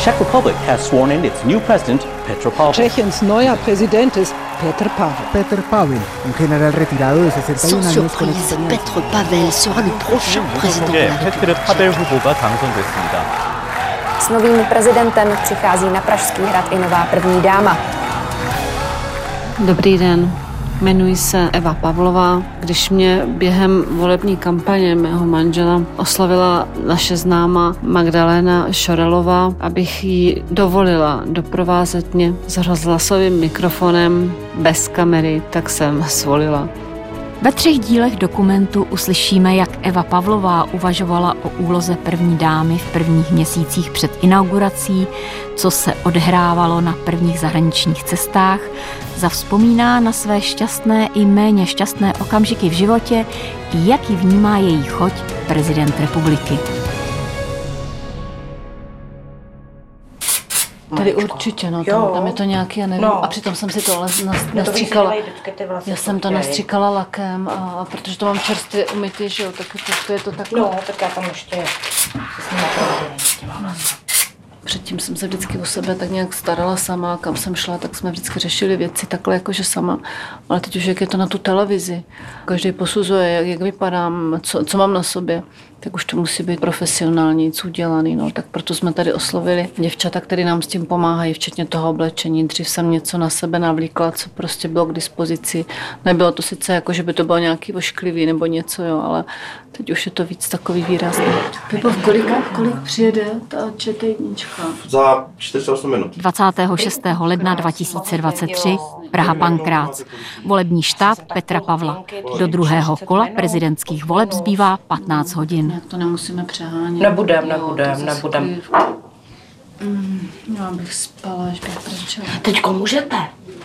Czech Republic has sworn in its new president, Petr Pavel. Tschechiens neuer Präsident ist Petr Pavel. Petr Pavel, un general retirado de 61 Sans años con surprise, experiencia. Petr Pavel sera le prochain président de la Petr République. Pavel 후보가 당선됐습니다. S novým prezidentem přichází na Pražský hrad i nová první dáma. Dobrý den, jmenuji se Eva Pavlová. Když mě během volební kampaně mého manžela oslovila naše známá Magdalena Šorelová, abych jí dovolila doprovázet mě s rozhlasovým mikrofonem bez kamery, tak jsem svolila. Ve 3 dílech dokumentu uslyšíme, jak Eva Pavlová uvažovala o úloze první dámy v prvních měsících před inaugurací, co se odhrávalo na prvních zahraničních cestách, zavzpomíná na své šťastné i méně šťastné okamžiky v životě, jak ji vnímá její choť prezident republiky. Tady určitě, no, tam je to nějaký, já nevím, a přitom jsem si to nastříkala. Já jsem to nastříkala lakem, a protože to mám čerstvě umytý, že jo, tak to je to takhle. No, tak já tam ještě Předtím jsem se vždycky o sebe tak nějak starala sama, kam jsem šla, tak jsme vždycky řešili věci takhle jakože sama. Ale teď už jak je to na tu televizi, každý posuzuje, jak vypadám, co mám na sobě, tak už to musí být profesionální, co udělaný. No. Tak proto jsme tady oslovili děvčata, které nám s tím pomáhají, včetně toho oblečení. Dřív jsem něco na sebe navlíkla, co prostě bylo k dispozici. Nebylo to sice jako, že by to bylo nějaký ošklivý nebo něco, jo, ale teď už je to víc takový výrazný. Pipov, kolik přijede ta ČT1? Za 48 minut. 26. ledna 2023 Praha Pankrác. Volební štáb Petra Pavla. Do druhého kola prezidentských voleb zbývá 15 hodin. Jak to nemusíme přehánět. Nebudem. Já bych spala, až bych prčela. Teďko můžete.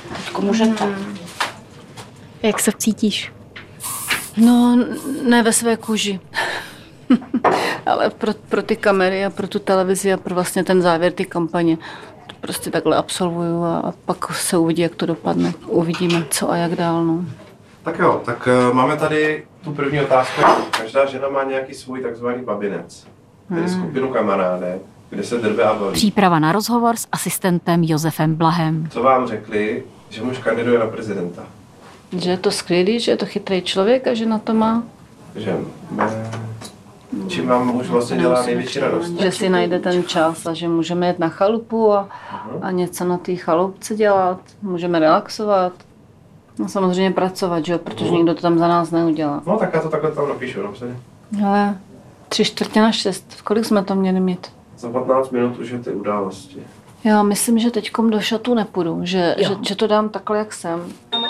Jak se cítíš? No, ne ve své kůži. Ale pro ty kamery a pro tu televizi a pro vlastně ten závěr ty kampaně to prostě takhle absolvuju a pak se uvidí, jak to dopadne. Uvidíme, co a jak dál. No. Tak jo, tak máme tady tu první otázku. Každá žena má nějaký svůj takzvaný babinec, tedy skupinu kamarádek, kde se drbe a baví. Příprava na rozhovor s asistentem Josefem Blahem. Co vám řekli, že muž kandiduje na prezidenta? Že je to skvělý, že je to chytrý člověk a že na to má. Že čím vám muž vlastně dělá největší radost? Že si najde ten čas a že můžeme jet na chalupu a něco na té chalupce dělat. Můžeme relaxovat. No samozřejmě pracovat, že jo, protože nikdo to tam za nás neudělá. No tak já to takhle tam napíšu, dobře. Ale 5:45, v kolik jsme to měli mít? Za 15 minut už je ty události. Já myslím, že teďkom do šatu nepůjdu, že to dám takhle, jak jsem.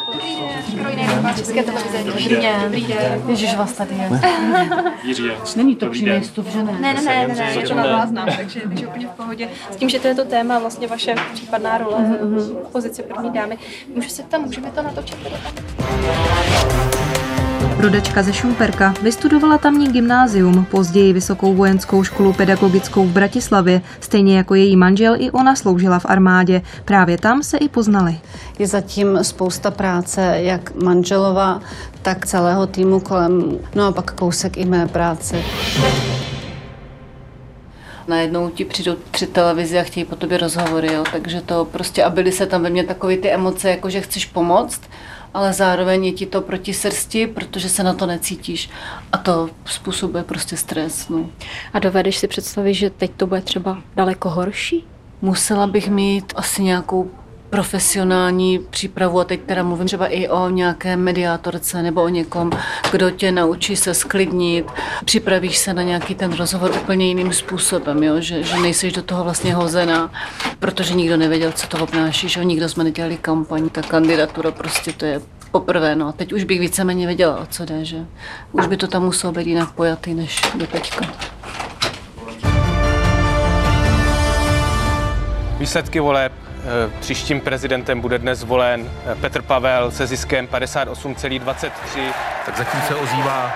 Ježiš, vás tady je. Není to přímý vstup, že ne? Ne, je to na záznam, takže úplně v pohodě. S tím, že to je to téma, vlastně vaše případná role v pozici první dámy. Můžeme to natočit tady tam? Rodačka ze Šumperka, vystudovala tamní gymnázium, později Vysokou vojenskou školu pedagogickou v Bratislavě, stejně jako její manžel i ona sloužila v armádě. Právě tam se i poznali. Je zatím spousta práce, jak manželova, tak celého týmu kolem, no a pak kousek i mé práce. Najednou ti přijdou 3 televize a chtějí po tobě rozhovory, jo? Takže to prostě, a byly se tam ve mně takové ty emoce, jako že chceš pomoct, ale zároveň je ti to proti srsti, protože se na to necítíš a to způsobuje prostě stres. No. A dovedeš si představit, že teď to bude třeba daleko horší? Musela bych mít asi nějakou profesionální přípravu a teď teda mluvím třeba i o nějaké mediátorce nebo o někom, kdo tě naučí se sklidnit, připravíš se na nějaký ten rozhovor úplně jiným způsobem, jo? Že nejseš do toho vlastně hozená, protože nikdo nevěděl, co to obnáší, že nikdo jsme nedělali kampaň, ta kandidatura prostě to je poprvé, no a teď už bych víceméně věděla, o co jde, že už by to tam muselo být jinak pojatý než do teďka. Výsledky voleb. Příštím prezidentem bude dnes zvolen Petr Pavel se ziskem 58,23. Tak zatím se ozývá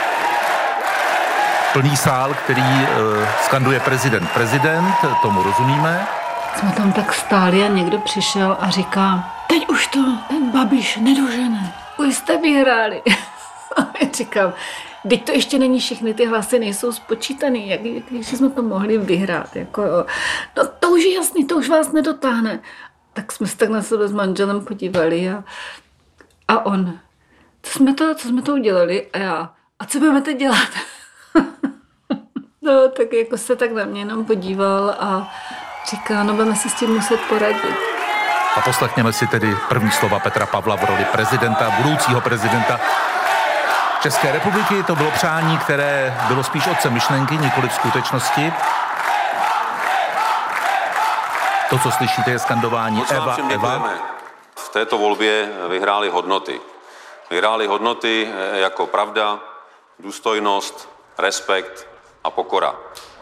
plný sál, který skanduje prezident. Prezident, tomu rozumíme. Jsme tam tak stáli a někdo přišel a říká, teď už to ten Babiš nedožene. Už jste vyhráli. A já říkám, teď to ještě není všechny ty hlasy, nejsou spočítaný, jak jsme to mohli vyhrát. Jako, no to to už je jasný, to už vás nedotáhne. Tak jsme se tak na sebe s manželem podívali a on, co jsme to udělali? A já, a co budeme teď dělat? No, tak jako se tak na mě jenom podíval a říká, no budeme si s tím muset poradit. A poslechněme si tedy první slova Petra Pavla v roli prezidenta, budoucího prezidenta České republiky. To bylo přání, které bylo spíš otcem myšlenky, nikoli v skutečnosti. To, co slyšíte, je skandování Eva, Eva. V této volbě vyhrály hodnoty. Vyhrály hodnoty jako pravda, důstojnost, respekt a pokora.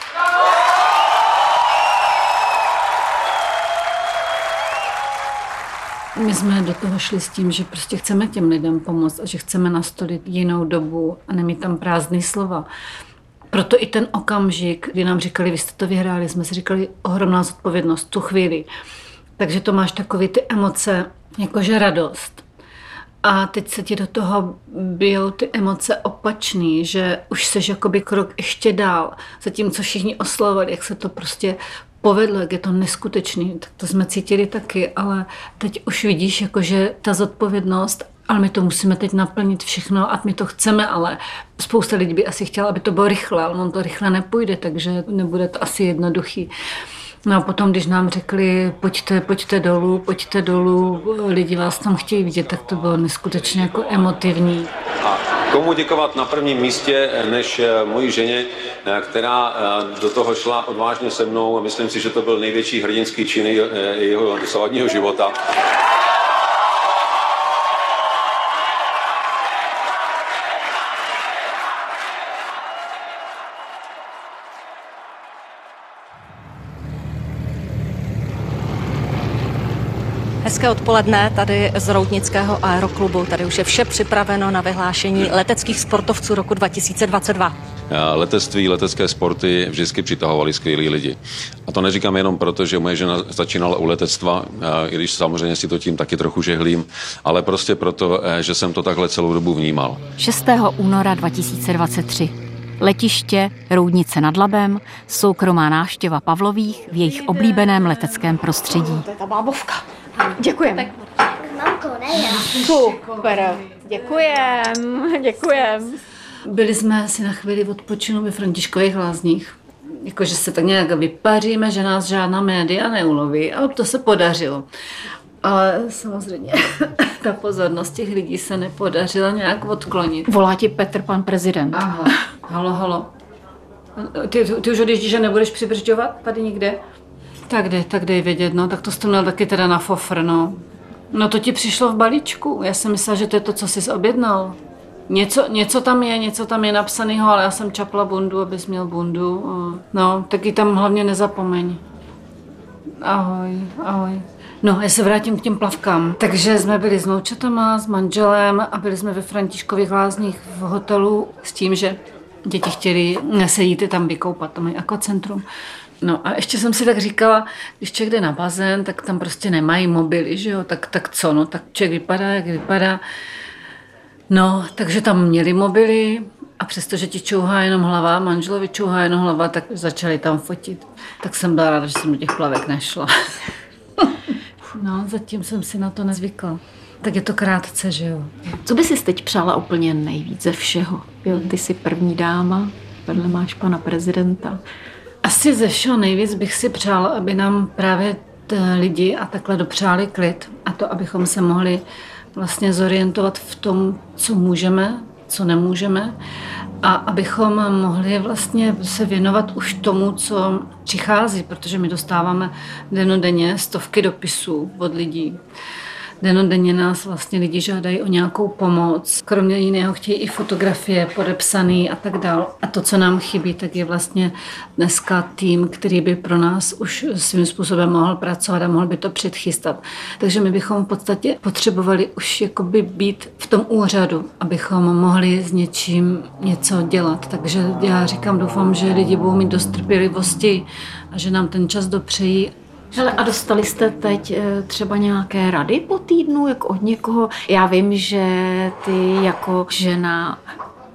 My jsme do toho šli s tím, že prostě chceme těm lidem pomoct a že chceme nastolit jinou dobu a nemít tam prázdný slova. Proto i ten okamžik, kdy nám říkali, vy jste to vyhráli, jsme si říkali, ohromná zodpovědnost tu chvíli. Takže to máš takové ty emoce, jakože radost. A teď se ti do toho bijou ty emoce opačný, že už seš jakoby krok ještě dál. Zatímco všichni oslavovali, jak se to prostě povedlo, jak je to neskutečný, tak to jsme cítili taky, ale teď už vidíš, jakože ta zodpovědnost, ale my to musíme teď naplnit všechno a my to chceme, ale spousta lidí by asi chtěla, aby to bylo rychle, ale on to rychle nepůjde, takže nebude to asi jednoduchý. No a potom, když nám řekli, pojďte dolů, lidi vás tam chtějí vidět, tak to bylo neskutečně jako emotivní. A komu děkovat na prvním místě, než mojí ženě, která do toho šla odvážně se mnou. Myslím si, že to byl největší hrdinský čin jeho dosavadního života. Hezké odpoledne tady z Roudnického aeroklubu. Tady už je vše připraveno na vyhlášení leteckých sportovců roku 2022. Letectví, letecké sporty vždycky přitahovaly skvělí lidi. A to neříkám jenom proto, že moje žena začínala u letectva, i když samozřejmě si to tím taky trochu žehlím, ale prostě proto, že jsem to takhle celou dobu vnímal. 6. února 2023. Letiště Roudnice nad Labem, soukromá návštěva Pavlových v jejich oblíbeném leteckém prostředí. To je ta bábovka. Děkujem. Mamko, ne. Super. Děkujem. Byli jsme si na chvíli odpočinu ve Františkových Lázních. Jakože se tak nějak vypaříme, že nás žádná média neuloví. A to se podařilo. Ale samozřejmě ta pozornost těch lidí se nepodařila nějak odklonit. Volá ti Petr, pan prezident. Aha. Halo. Ty už odjíždíš, že nebudeš přibržďovat tady nikde? Tak dej vědět, no. Tak to jsi to měl taky teda na fofr, no. No to ti přišlo v balíčku. Já jsem myslela, že to je to, co jsi objednal. Něco tam je napsanýho, ale já jsem čapla bundu, abys měl bundu. No, tak ji tam hlavně nezapomeň. Ahoj. No, já se vrátím k těm plavkám. Takže jsme byli s vnoučatama, s manželem a byli jsme ve Františkových Lázních v hotelu s tím, že děti chtěli se jít tam vykoupat, to mají akvacentrum. No a ještě jsem si tak říkala, když člověk jde na bazén, tak tam prostě nemají mobily, že jo, tak co, no, tak člověk vypadá, jak vypadá. No, takže tam měli mobily a přestože ti čouhá jenom hlava, manželovi čouhá jenom hlava, tak začali tam fotit. Tak jsem byla ráda, že jsem do těch plavek nešla. No, zatím jsem si na to nezvykla. Tak je to krátce, že jo. Co by si teď přála úplně nejvíc ze všeho? Jo, ty jsi první dáma, vedle máš pana prezidenta. Asi ze všeho nejvíc bych si přála, aby nám právě lidi a takhle dopřáli klid a to, abychom se mohli vlastně zorientovat v tom, co můžeme, co nemůžeme a abychom mohli vlastně se věnovat už tomu, co přichází, protože my dostáváme dennodenně stovky dopisů od lidí. Dennodenně nás vlastně lidi žádají o nějakou pomoc. Kromě jiného chtějí i fotografie podepsané a tak dál. A to, co nám chybí, tak je vlastně dneska tým, který by pro nás už svým způsobem mohl pracovat a mohl by to předchystat. Takže my bychom v podstatě potřebovali už jakoby být v tom úřadu, abychom mohli s něčím něco dělat. Takže já říkám, doufám, že lidi budou mít dost trpělivosti a že nám ten čas dopřejí. Hele, a dostali jste teď třeba nějaké rady po týdnu, jako od někoho? Já vím, že ty jako žena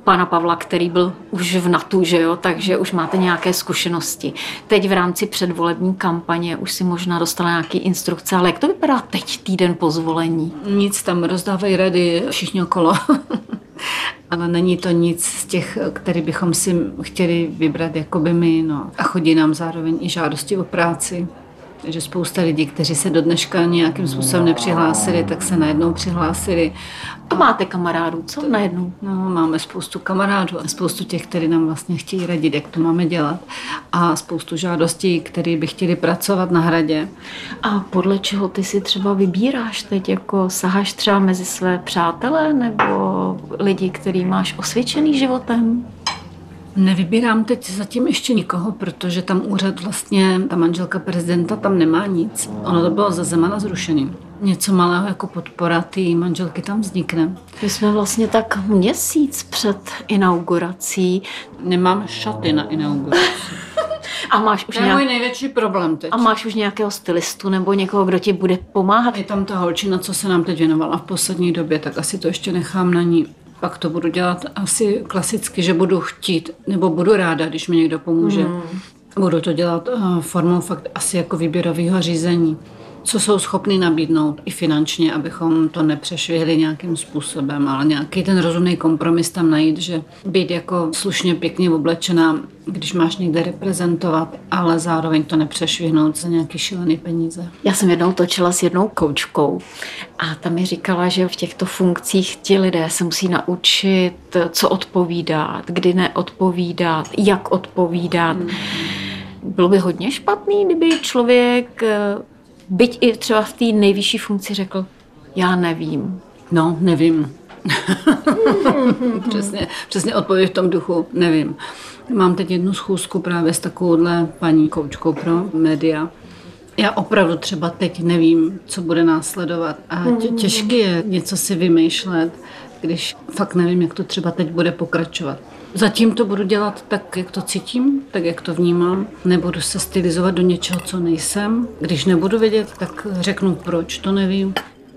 pana Pavla, který byl už v NATU, že jo, takže už máte nějaké zkušenosti. Teď v rámci předvolební kampaně už si možná dostala nějaké instrukce, ale jak to vypadá teď, týden po zvolení? Nic, tam rozdávají rady všichni okolo. Ale není to nic z těch, který bychom si chtěli vybrat jakoby my. No. A chodí nám zároveň i žádosti o práci. Takže spousta lidí, kteří se do dneška nějakým způsobem nepřihlásili, tak se najednou přihlásili. A máte kamarádů, co najednou? No, máme spoustu kamarádů a spoustu těch, kteří nám vlastně chtějí radit, jak to máme dělat. A spoustu žádostí, které by chtěli pracovat na hradě. A podle čeho ty si třeba vybíráš teď? Jako saháš třeba mezi své přátelé nebo lidi, který máš osvědčený životem? Nevybírám teď zatím ještě nikoho, protože tam úřad vlastně, ta manželka prezidenta tam nemá nic. Ono to bylo za Zemana zrušený. Něco malého jako podpora té manželky tam vznikne. My jsme vlastně tak měsíc před inaugurací. Nemám šaty na inauguraci. A máš už to je můj největší problém teď. A máš už nějakého stylistu nebo někoho, kdo ti bude pomáhat? Je tam ta holčina, co se nám teď věnovala v poslední době, tak asi to ještě nechám na ní. Pak to budu dělat asi klasicky, že budu chtít, nebo budu ráda, když mi někdo pomůže. Budu to dělat formou fakt asi jako výběrového řízení. Co jsou schopni nabídnout i finančně, abychom to nepřešvihli nějakým způsobem, ale nějaký ten rozumný kompromis tam najít, že být jako slušně pěkně oblečená, když máš někde reprezentovat, ale zároveň to nepřešvihnout za nějaký šílený peníze. Já jsem jednou točila s jednou koučkou a ta mi říkala, že v těchto funkcích ti lidé se musí naučit, co odpovídat, kdy neodpovídat, jak odpovídat. Bylo by hodně špatný, kdyby člověk, byť i třeba v té nejvyšší funkci, řekl, já nevím. No, nevím. Přesně odpověď v tom duchu, nevím. Mám teď jednu schůzku právě s takovouhle paní koučkou pro média. Já opravdu třeba teď nevím, co bude následovat. A těžké je něco si vymýšlet, když fakt nevím, jak to třeba teď bude pokračovat. Zatím to budu dělat tak, jak to cítím, tak, jak to vnímám. Nebudu se stylizovat do něčeho, co nejsem. Když nebudu vědět, tak řeknu, proč to nevím.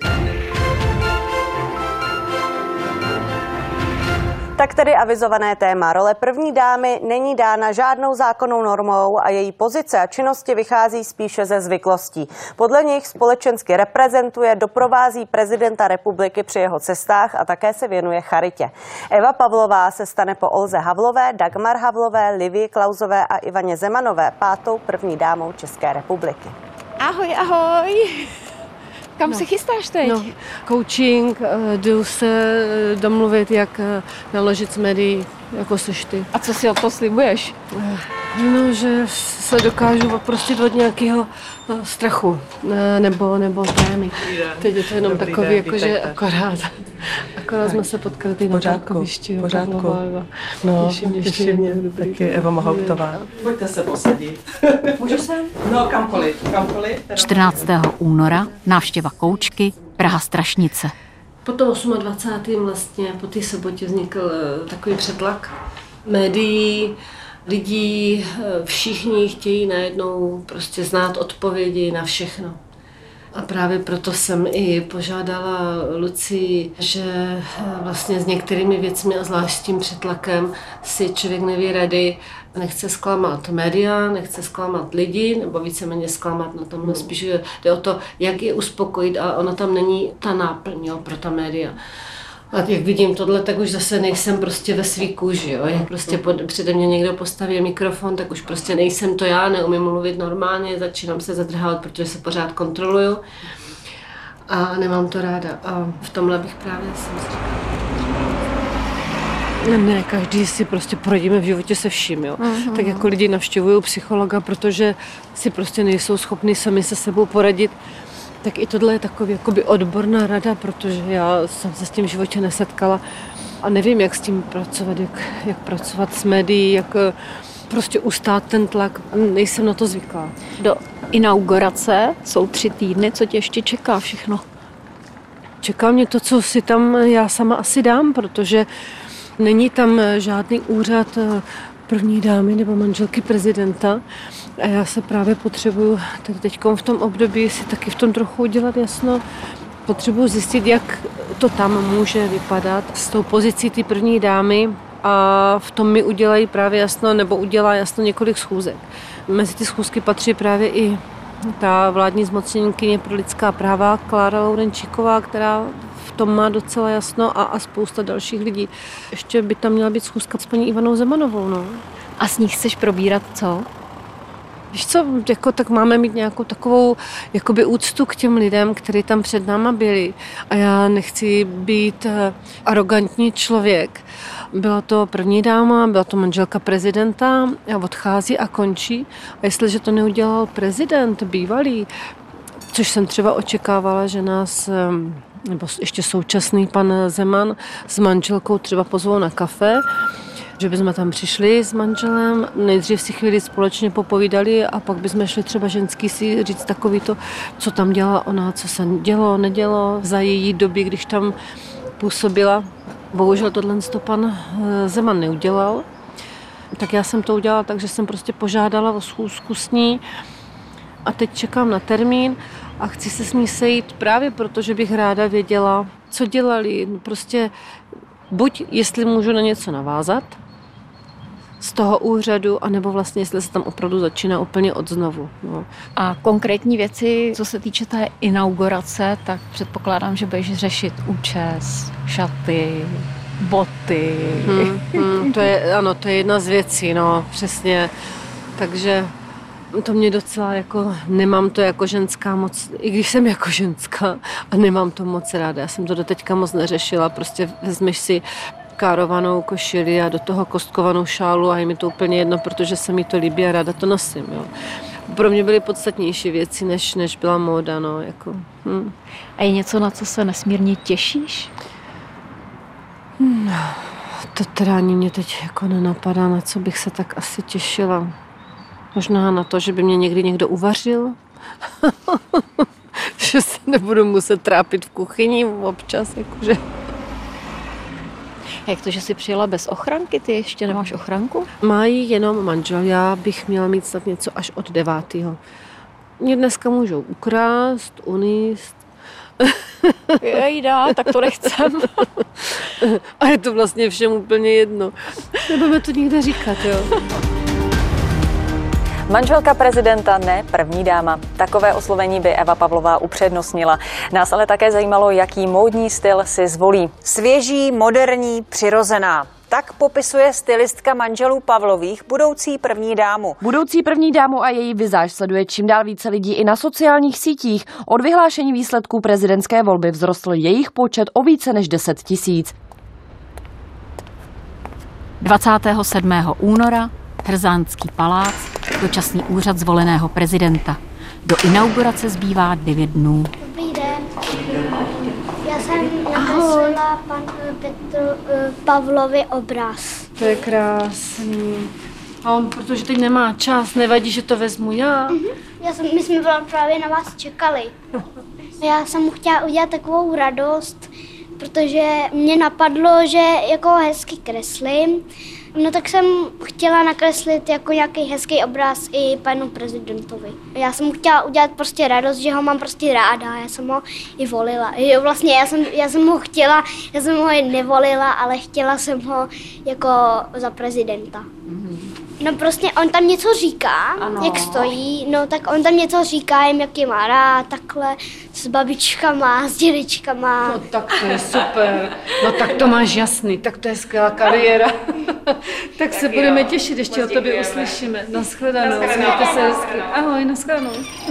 Tak tedy avizované téma role první dámy není dána žádnou zákonnou normou a její pozice a činnosti vychází spíše ze zvyklostí. Podle nich společensky reprezentuje, doprovází prezidenta republiky při jeho cestách a také se věnuje charitě. Eva Pavlová se stane po Olze Havlové, Dagmar Havlové, Livii Klausové a Ivaně Zemanově pátou první dámou České republiky. Ahoj, ahoj! Kam se chystáš teď? No, coaching, jdu se domluvit, jak naložit s médií, jako seš ty. A co si o to slibuješ? No, že se dokážu oprostit od nějakého strachu nebo trémy. Teď je to jenom takový, jakože akorát jsme se potkali na parkovišti. Pořádku. No, těší mě. Taky Eva Mahoutová. Pojďte se posadit. Můžu sem? No, kamkoliv. 14. února návštěva koučky Praha Strašnice. Po tom 28. vlastně, po té sobotě vznikl takový přetlak médií, lidí, všichni chtějí najednou prostě znát odpovědi na všechno. A právě proto jsem i požádala Lucii, že vlastně s některými věcmi a zvlášť s tím přetlakem si člověk neví rady, nechce zklamat média, nechce zklamat lidi, nebo víceméně zklamat na tom, spíš jde o to, jak je uspokojit, ale ona tam není ta náplň pro ta média. A jak vidím tohle, tak už zase nejsem prostě ve svý kůži, jo. Jak prostě přede mě někdo postaví mikrofon, tak už prostě nejsem to já, neumím mluvit normálně, začínám se zadrhávat, protože se pořád kontroluju a nemám to ráda. A v tomhle bych právě jsem si říkala. Ne, každý si prostě poradíme v životě se vším, jo. Tak jako lidi navštěvují psychologa, protože si prostě nejsou schopni sami se sebou poradit. Tak i tohle je takový jakoby odborná rada, protože já jsem se s tím v životě nesetkala a nevím, jak s tím pracovat, jak pracovat s médií, jak prostě ustát ten tlak. Nejsem na to zvyklá. Do inaugurace jsou 3 týdny, co tě ještě čeká všechno? Čeká mě to, co si tam já sama asi dám, protože není tam žádný úřad první dámy nebo manželky prezidenta. A já se právě potřebuju teď v tom období si taky v tom trochu udělat jasno. Potřebuju zjistit, jak to tam může vypadat s tou pozicí ty první dámy a v tom mi udělají právě jasno, nebo udělá jasno několik schůzek. Mezi ty schůzky patří právě i ta vládní zmocněnkyně pro lidská práva Klára Laurenčíková, která v tom má docela jasno a spousta dalších lidí. Ještě by tam měla být schůzka s paní Ivanou Zemanovou. No. A s ní chceš probírat co? Víš co, jako, tak máme mít nějakou takovou jakoby úctu k těm lidem, kteří tam před náma byli. A já nechci být arrogantní člověk. Byla to první dáma, byla to manželka prezidenta a odchází a končí. A jestliže to neudělal prezident bývalý, což jsem třeba očekávala, že nás, nebo ještě současný pan Zeman s manželkou třeba pozvou na kafe, že bychom tam přišli s manželem, nejdřív si chvíli společně popovídali a pak bychom šli třeba ženský si říct takový to, co tam dělala ona, co se dělo, nedělo za její doby, když tam působila. Bohužel tohle pan Zeman neudělal, tak já jsem to udělala tak, že jsem prostě požádala o schůzku s ní a teď čekám na termín a chci se s ní sejít právě proto, že bych ráda věděla, co dělali. Prostě buď jestli můžu na něco navázat z toho úřadu, anebo vlastně jestli se tam opravdu začíná úplně od znovu. No. A konkrétní věci, co se týče té inaugurace, tak předpokládám, že budeš řešit účes, šaty, boty. To je jedna z věcí, no, přesně. Takže to mě docela jako, nemám to jako ženská moc, i když jsem jako ženská a nemám to moc ráda. Já jsem to doteďka moc neřešila, prostě vezmeš si károvanou košili a do toho kostkovanou šálu a je mi to úplně jedno, protože se mi to líbí a ráda to nosím. Jo. Pro mě byly podstatnější věci, než byla móda. No, jako. A je něco, na co se nesmírně těšíš? To teda ani mě teď jako nenapadá, na co bych se tak asi těšila. Možná na to, že by mě někdy někdo uvařil. Že se nebudu muset trápit v kuchyni občas. Jakože. Jak to, že jsi přijela bez ochranky? Ty ještě nemáš ochranku? Mají jenom manžel. Já bych měla mít snad něco až od 9. Mě dneska můžou ukrást, uníst. Jejda, tak to nechcem. A je to vlastně všem úplně jedno. Nebudeme to nikde říkat, jo. Manželka prezidenta, ne první dáma. Takové oslovení by Eva Pavlová upřednostnila. Nás ale také zajímalo, jaký módní styl si zvolí. Svěží, moderní, přirozená. Tak popisuje stylistka manželů Pavlových budoucí první dámu. Budoucí první dámu a její vizáž sleduje čím dál více lidí i na sociálních sítích. Od vyhlášení výsledků prezidentské volby vzrostl jejich počet o více než 10 000. 27. února Hrzánský palác, dočasný úřad zvoleného prezidenta. Do inaugurace zbývá 9 dnů. Dobrý den. Já jsem nakreslila panu Petru Pavlovi obraz. To je krásný. A on, protože teď nemá čas, nevadí, že to vezmu já? My jsme právě na vás čekali. Já jsem mu chtěla udělat takovou radost, protože mě napadlo, že jako hezky kreslím. No tak jsem chtěla nakreslit jako nějaký hezký obraz i panu prezidentovi. Já jsem mu chtěla udělat prostě radost, že ho mám prostě ráda, já jsem ho i volila. Jo, vlastně já jsem ho chtěla, já jsem ho i nevolila, ale chtěla jsem ho jako za prezidenta. No prostě on tam něco říká, ano. Jak stojí, no tak on tam něco říká, jak je má rád, takhle, s babičkama, s dědečkama. No tak to je super, no tak to máš jasný, tak to je skvělá kariéra. Tak se budeme těšit, ještě o tobě uslyšíme. Naschledanou, mějte se hezky. Ahoj, naschledanou.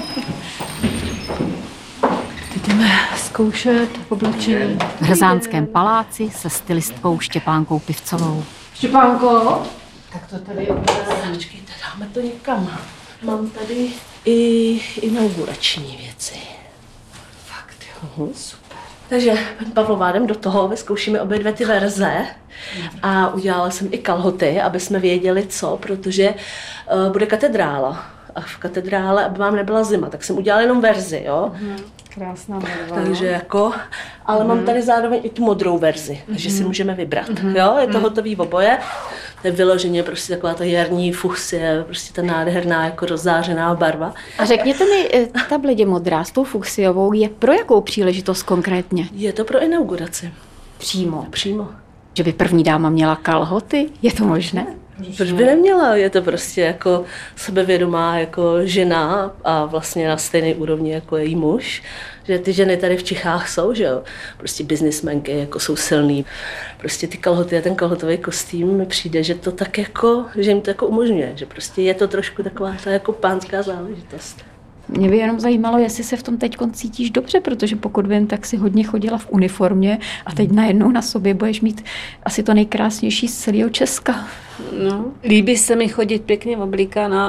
Teď jdeme zkoušet oblečení. V Hrzánském paláci se stylistkou Štěpánkou Pivcovou. Štěpánko? Tak to tady počkejte, dáme to někam. Mám tady i inaugurační věci. Fakt jo, super. Takže, paní Pavlová, jdem do toho, vyzkoušíme obě dvě ty verze a udělala jsem i kalhoty, aby jsme věděli co, protože bude katedrála. A v katedrále, aby vám nebyla zima, tak jsem udělala jenom verzi, jo. Krásná barva. Takže jako, ale mám tady zároveň i tu modrou verzi, takže si můžeme vybrat, jo, je to hotový oboje. To je vyloženě prostě taková ta jarní fuchsie, prostě ta nádherná jako rozzářená barva. A řekněte mi, ta bledě modrá s tou fuchsiovou je pro jakou příležitost konkrétně? Je to pro inauguraci. Přímo? Přímo. Že by první dáma měla kalhoty? Je to možné? Proč by neměla? Je to prostě jako sebevědomá jako žena a vlastně na stejné úrovni jako její muž. Že ty ženy tady v Čechách jsou, že jo? Prostě biznismenky jako jsou silný. Prostě ty kalhoty a ten kalhotový kostým mi přijde, že to tak jako, že jim to jako umožňuje. Že prostě je to trošku taková ta jako pánská záležitost. Mě by jenom zajímalo, jestli se v tom teď cítíš dobře, protože pokud vím, tak si hodně chodila v uniformě a teď najednou na sobě budeš mít asi to nejkrásnější z celého Česka. No, líbí se mi chodit pěkně oblíkaná,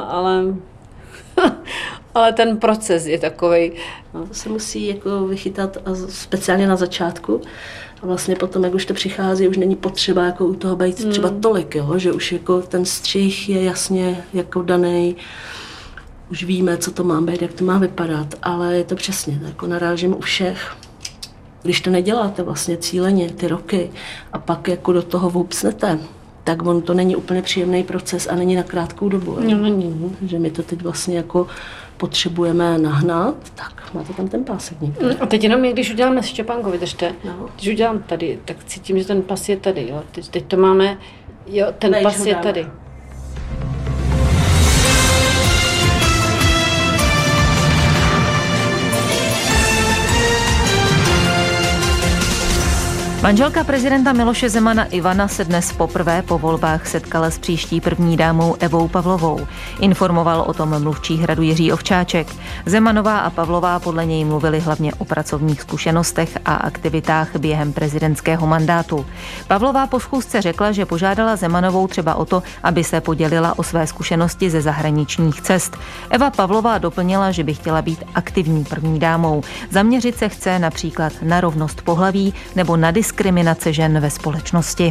ale ten proces je takovej. No, to se musí jako vychytat a speciálně na začátku. A vlastně potom, jak už to přichází, už není potřeba jako u toho být třeba tolik, jo? Že už jako ten střih je jasně jako daný. Už víme, co to má být, jak to má vypadat, ale je to přesně, jako narážím u všech. Když to neděláte vlastně cíleně ty roky a pak jako do toho vůpsnete, tak on to není úplně příjemný proces a není na krátkou dobu. No, není. Že my to teď vlastně jako potřebujeme nahnat, tak máte tam ten pásek někde. A teď jenom když uděláme Štěpánkovi, držte, když udělám tady, tak cítím, že ten pas je tady, jo. Teď to máme, jo, ten pas je tady. Manželka prezidenta Miloše Zemana Ivana se dnes poprvé po volbách setkala s příští první dámou Evou Pavlovou. Informoval o tom mluvčí Hradu Jiří Ovčáček. Zemanová a Pavlová podle něj mluvili hlavně o pracovních zkušenostech a aktivitách během prezidentského mandátu. Pavlová po schůzce řekla, že požádala Zemanovou třeba o to, aby se podělila o své zkušenosti ze zahraničních cest. Eva Pavlová doplnila, že by chtěla být aktivní první dámou. Zaměřit se chce například na rovnost pohlaví nebo na diskriminace žen ve společnosti.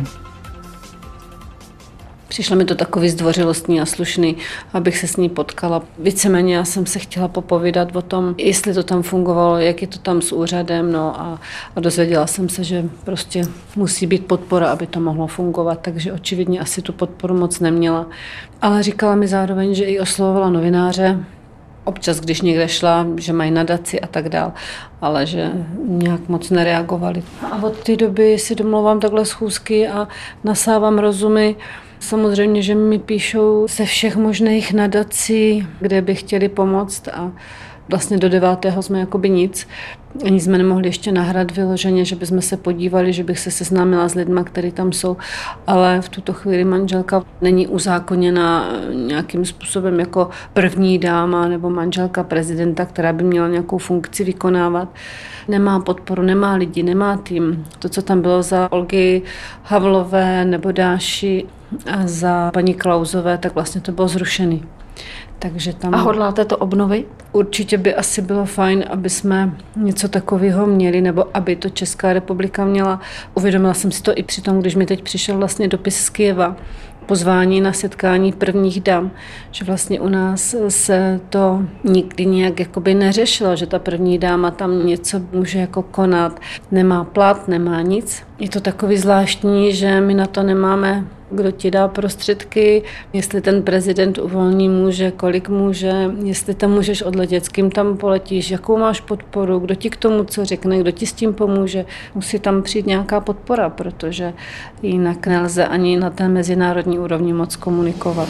Přišlo mi to takový zdvořilostní a slušný, abych se s ní potkala. Víceméně já jsem se chtěla popovídat o tom, jestli to tam fungovalo, jak je to tam s úřadem, no a dozvěděla jsem se, že prostě musí být podpora, aby to mohlo fungovat, takže očividně asi tu podporu moc neměla. Ale říkala mi zároveň, že i oslovovala novináře, občas, když někde šla, že mají nadaci a tak dál, ale že nějak moc nereagovali. A od té doby si domlouvám takhle schůzky a nasávám rozumy. Samozřejmě, že mi píšou ze všech možných nadací, kde by chtěli pomoct a vlastně do 9. jsme jakoby nic. Ani jsme nemohli ještě nahrát vyloženě, že bychom se podívali, že bych se seznámila s lidma, kteří tam jsou, ale v tuto chvíli manželka není uzákoněna nějakým způsobem jako první dáma nebo manželka prezidenta, která by měla nějakou funkci vykonávat. Nemá podporu, nemá lidi, nemá tým. To, co tam bylo za Olgy Havlové nebo Dáši a za paní Klausové, tak vlastně to bylo zrušený. Takže tam... A hodláte to obnovit? Určitě by asi bylo fajn, aby jsme něco takového měli, nebo aby to Česká republika měla. Uvědomila jsem si to i při tom, když mi teď přišel vlastně dopis z Kyjeva, pozvání na setkání prvních dam, že vlastně u nás se to nikdy nějak jakoby neřešilo, že ta první dáma tam něco může jako konat. Nemá plat, nemá nic. Je to takový zvláštní, že my na to nemáme, kdo ti dá prostředky, jestli ten prezident uvolní může, kolik může, jestli tam můžeš odletět, s kým tam poletíš, jakou máš podporu, kdo ti k tomu co řekne, kdo ti s tím pomůže. Musí tam přijít nějaká podpora, protože jinak nelze ani na té mezinárodní úrovni moc komunikovat.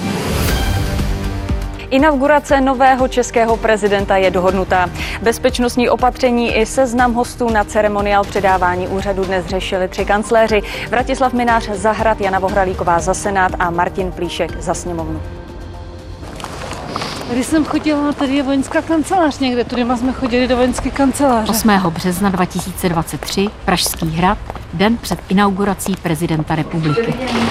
Inaugurace nového českého prezidenta je dohodnutá. Bezpečnostní opatření i seznam hostů na ceremoniál předávání úřadu dnes řešili 3 kancléři. Vratislav Mynář za Hrad, Jana Vohralíková za Senát a Martin Plíšek za Sněmovnu. Tady jsem chodila, tady je vojenská kancelář někde, tudy jsme chodili do vojenské kanceláře. 8. března 2023, Pražský hrad, den před inaugurací prezidenta republiky.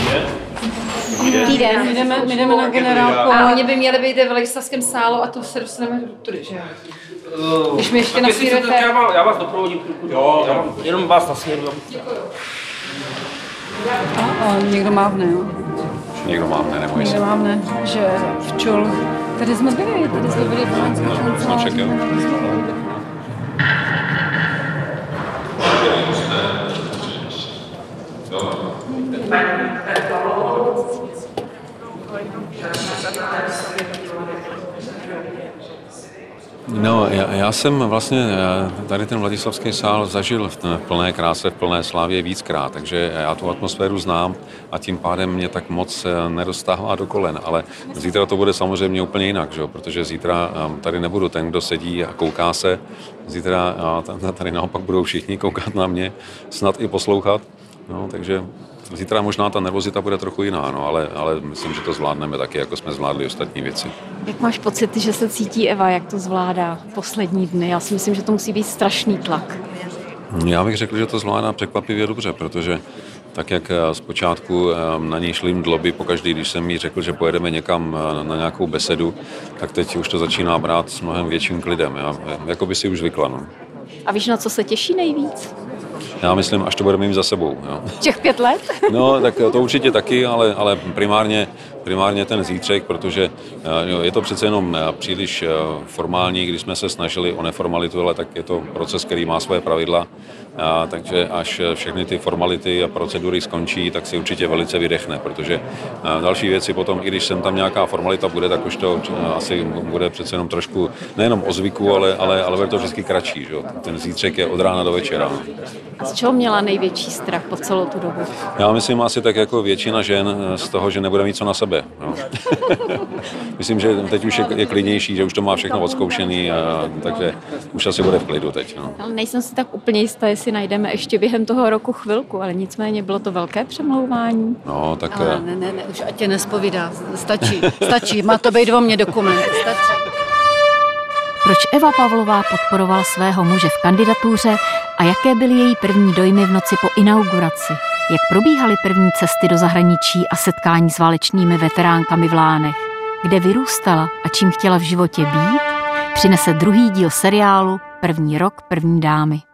My jdeme na generálku. A oni by měli být v Legislavském sálu a to se dostaneme tudy, že jo? Když mi ještě nasměrujete... Já vás doprovodím. Jo, jenom vás nasměruju. A někdo mávne, jo? Někdo mávne, neboj se. Někdo mávne, že včul. Tady jsme byli v vojenské kanceláři. No, já jsem vlastně tady ten Vladislavský sál zažil v plné kráse, v plné slávě víckrát, takže já tu atmosféru znám a tím pádem mě tak moc nedostává do kolen, ale zítra to bude samozřejmě úplně jinak, že? Protože zítra tady nebudu ten, kdo sedí a kouká se, zítra tady naopak budou všichni koukat na mě, snad i poslouchat, no, takže zítra možná ta nervozita bude trochu jiná, no, ale myslím, že to zvládneme taky, jako jsme zvládli ostatní věci. Jak máš pocit, že se cítí Eva, jak to zvládá poslední dny? Já si myslím, že to musí být strašný tlak. Já bych řekl, že to zvládá překvapivě dobře, protože tak jak zpočátku na něj šly mdloby pokaždý, když jsem jí řekl, že pojedeme někam na nějakou besedu, tak teď už to začíná brát s mnohem větším klidem. Jako by si už zvykla. No. A víš, na co se těší nejvíc? Já myslím, až to budeme mít za sebou. Jo. Těch 5 let? No, tak to určitě taky, ale primárně ten zítřek, protože je to přece jenom příliš formální, když jsme se snažili o neformalitu, ale tak je to proces, který má své pravidla, takže až všechny ty formality a procedury skončí, tak si určitě velice vydechne, protože další věci potom, i když sem tam nějaká formalita bude, tak už to asi bude přece jenom trošku, nejenom o zvyku, ale bude to vždycky kratší. Že? Ten zítřek je od rána do večera. A z čeho měla největší strach po celou tu dobu? Já myslím asi tak jako většina žen z toho, že nebude mít co na sebe. No. Myslím, že teď už je klidnější, že už to má všechno odzkoušený, takže už asi bude v klidu teď. No. Ale nejsem si tak úplně jistá, jestli najdeme ještě během toho roku chvilku, ale nicméně bylo to velké přemlouvání. No, tak... Ale ne, už ať tě nespovídá. Stačí, má to být o mě dokument. Stačí. Proč Eva Pavlová podporovala svého muže v kandidatuře a jaké byly její první dojmy v noci po inauguraci? Jak probíhaly první cesty do zahraničí a setkání s válečnými veteránkami v Lánech? Kde vyrůstala a čím chtěla v životě být? Přinese druhý díl seriálu První rok první dámy.